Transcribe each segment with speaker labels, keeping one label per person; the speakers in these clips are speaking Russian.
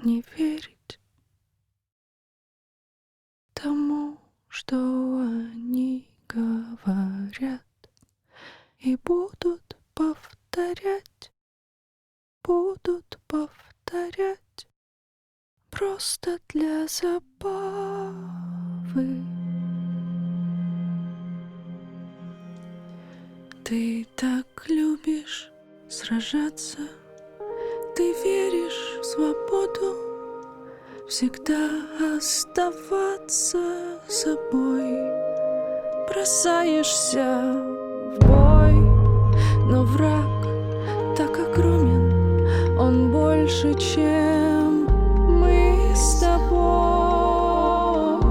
Speaker 1: не верить тому, что они говорят, и будут повторять просто для забавы. Ты так любишь сражаться, ты веришь в свободу, всегда оставаться собой. Бросаешься в бой, но враг так огромен, он больше, чем мы с тобой.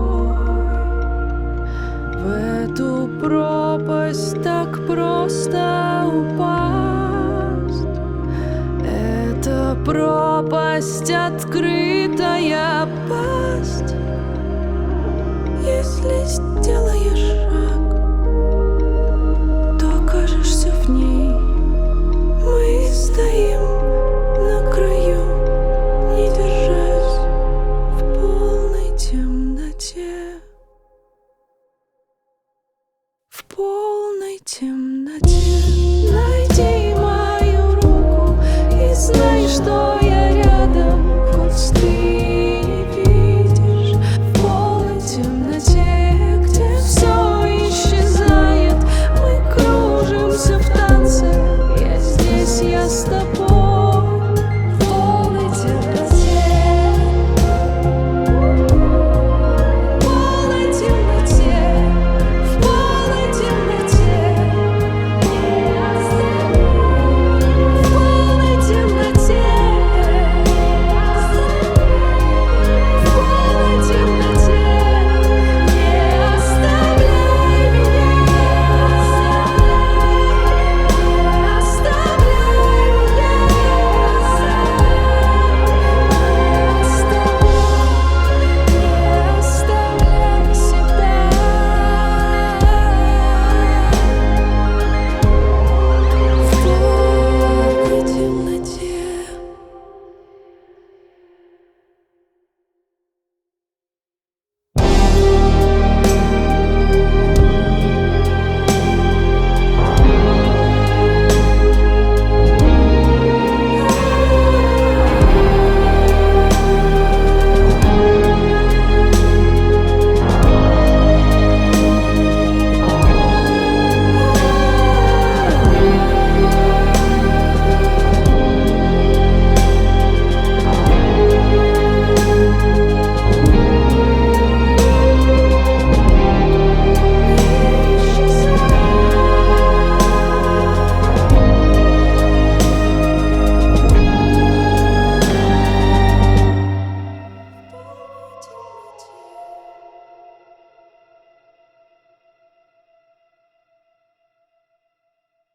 Speaker 1: В эту пропасть так просто упасть. Это пропасть, открытая пасть. Если сделаешь шаг, то окажешься в ней. Мы стоим на краю, не держась, в полной темноте. В полной темноте. Найди мою руку и знай, что я рядом, хоть ты не видишь. В полной темноте, где все исчезает, мы кружимся в танце. Я здесь, я с тобой.